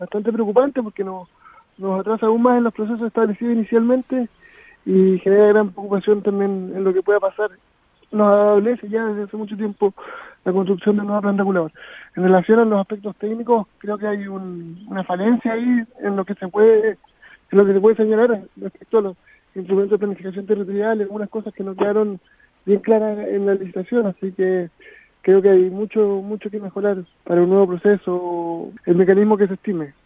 bastante preocupante porque nos atrasa aún más en los procesos establecidos inicialmente y genera gran preocupación también en lo que pueda pasar. Nos adolece ya desde hace mucho tiempo la construcción de nueva planta reguladora. En relación a los aspectos técnicos, creo que hay una falencia ahí en lo que se puede señalar respecto a los instrumentos de planificación territorial, algunas cosas que no quedaron bien claras en la licitación, así que creo que hay mucho que mejorar para un nuevo proceso, el mecanismo que se estime.